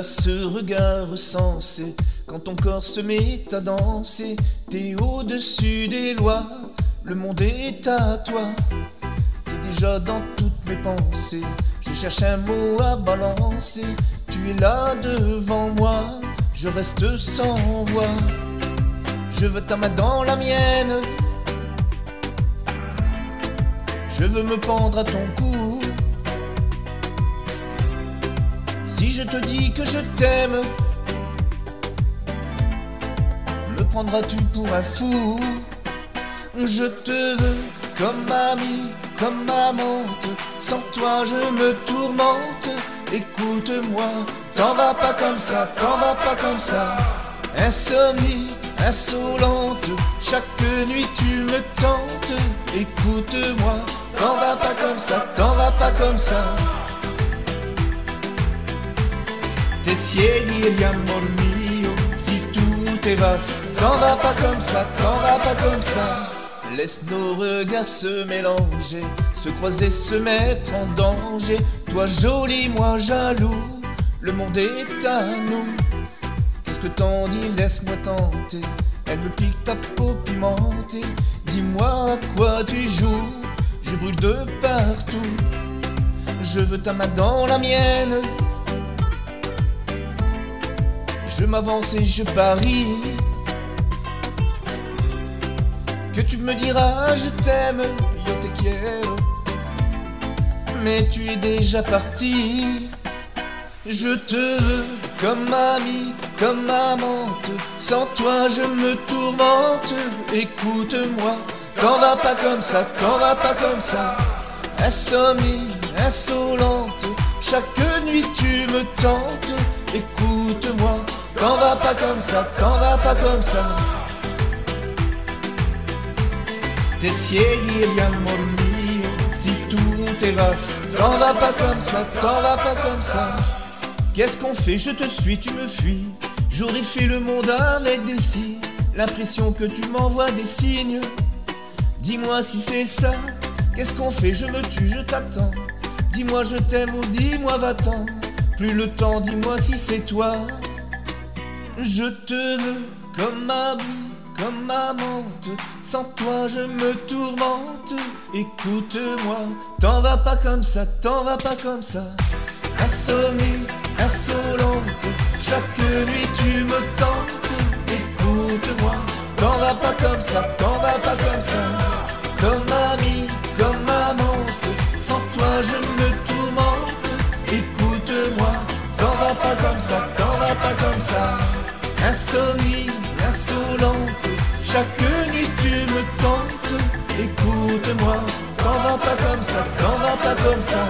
à ce regard sensé, quand ton corps se met à danser, t'es au-dessus des lois, le monde est à toi. T'es déjà dans toutes mes pensées, je cherche un mot à balancer. Tu es là devant moi, je reste sans voix. Je veux ta main dans la mienne, je veux me pendre à ton cou. Si je te dis que je t'aime, me prendras-tu pour un fou? Je te veux comme amie, comme amante, sans toi je me tourmente. Écoute-moi, t'en vas pas comme ça, t'en vas pas comme ça. Insomnie, insolente, chaque nuit tu me tentes. Écoute-moi, t'en vas pas comme ça, t'en vas pas comme ça. Te ciegli, amor mio, si tout te vas, t'en vas pas comme ça, t'en vas pas comme ça. Laisse nos regards se mélanger, se croiser, se mettre en danger. Toi joli, moi jaloux, le monde est à nous. Qu'est-ce que t'en dis, laisse-moi tenter. Elle me pique ta peau pimentée. Dis-moi à quoi tu joues, je brûle de partout. Je veux ta main dans la mienne, je m'avance et je parie que tu me diras je t'aime, yo te quiero. Mais tu es déjà parti. Je te veux comme amie, comme amante, sans toi je me tourmente. Écoute-moi, t'en vas pas comme ça, t'en vas pas comme ça. Insomnie, insolente, chaque nuit tu me tentes. Écoute-moi, t'en vas pas comme ça, t'en vas pas comme ça. Te ciegli, amor mio, si tout te vas, t'en vas pas comme ça, t'en vas pas comme ça. Qu'est-ce qu'on fait? Je te suis, tu me fuis. J'aurais fait le monde avec des si, l'impression que tu m'envoies des signes. Dis-moi si c'est ça. Qu'est-ce qu'on fait? Je me tue, je t'attends. Dis-moi je t'aime ou dis-moi va-t'en. Plus le temps, dis-moi si c'est toi. Je te veux comme amie, comme amante, sans toi je me tourmente. Écoute-moi, t'en vas pas comme ça, t'en vas pas comme ça. Insomnie, insolente, chaque nuit tu me tentes. Écoute-moi, t'en vas pas comme ça, t'en vas pas comme ça. Comme amie, comme amante, sans toi je me tourmente. Écoute-moi, t'en vas pas comme ça, t'en vas pas comme ça. Insomnie, insolente, chaque nuit tu me tentes. Écoute-moi, t'en vas pas comme ça, t'en vas pas comme ça.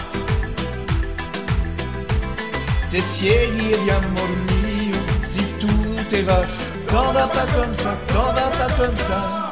Te ciegli, amor mio, si tout te vas, t'en vas pas comme ça, t'en vas pas comme ça.